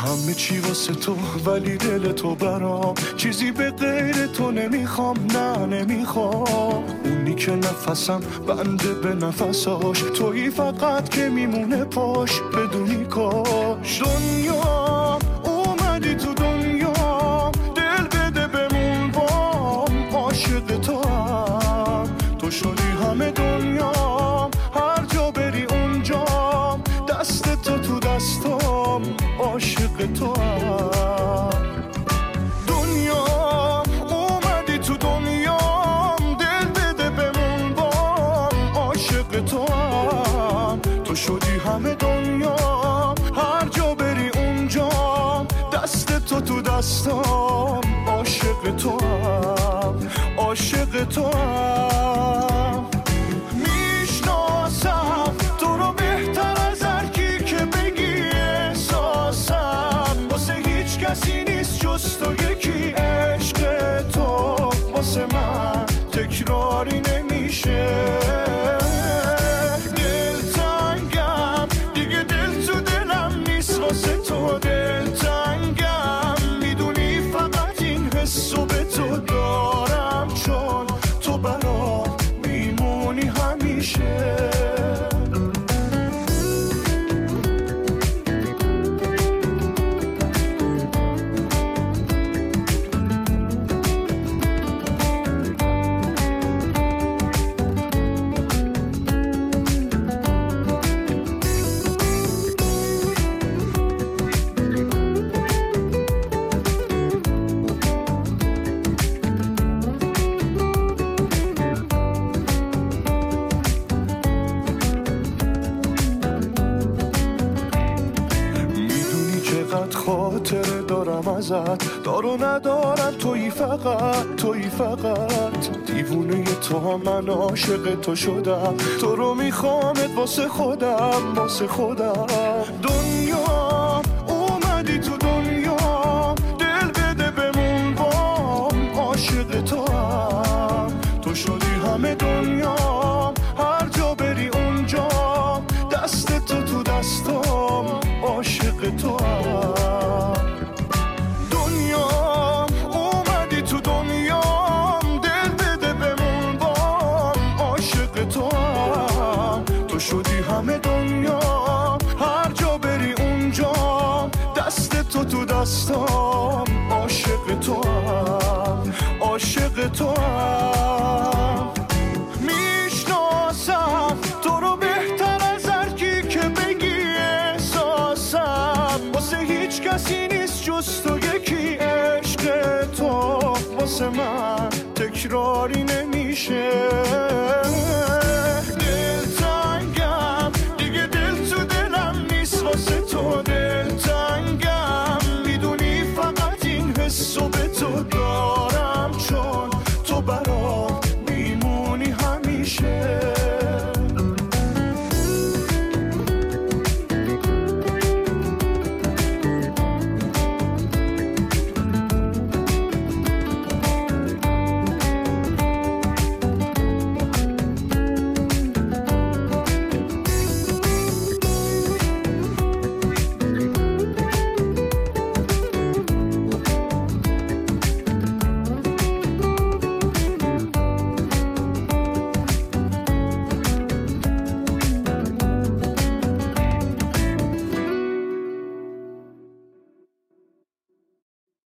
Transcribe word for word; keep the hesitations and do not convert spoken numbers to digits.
همه چی واسه تو ولی دل تو برام چیزی به غیر تو نمیخوام، نه نمیخوام. اونی که نفسم بنده به نفساش، تویی فقط که میمونه پاش بدونی کاش. دنیا اومدی تو دنیا، دل بده بمون بام، عاشق تو هم تو شدی همه دنیا، هر جا بری اونجام، دست تو تو دستام، عاشق تو هم. دنیا اومدی تو دنیا، دل بده بمون بام، عاشق تو هم تو شدی همه دنیا، هر جا بری اونجام، دست تو تو دستام، عاشق تو هم، عاشق تو هم. میشناسم تو رو بهتر از هر کی که بگی احساسم، واسه هیچ کسی نیست جز تو یکی. عشق تو واسه من تکراری نمیشه، دلتنگم دیگه، دل تو دلم نیست واسه تو. دلتنگم میدونی فقط این حسو به تو دارم، چون تو برام میمونی همیشه. خاطره دارم ازت، دارو ندارم، تویی فقط، تویی فقط. دیوونه تو هم من عاشق تو شدم، تو رو میخوامت واسه خودم، واسه خودم. دنیا اومدی تو دنیا، دل بده بمون بام، عاشق تو هم تو شدی همه دنیا، هر جا بری اونجا، دست تو تو دستام، عاشق تو هم. دنیا اومدی تو دنیا، دل بده بمون بام، عاشق تو هم تو شدی همه دنیا، هر جا بری اونجا، دست تو تو دستام، عاشق تو هم، عاشق تو هم. میشناسم تو رو بهتر از هر کی که بگی احساسم، واسه هیچ کسی نیست جز تو یکی. عشق تو واسه من تکراری نمیشه،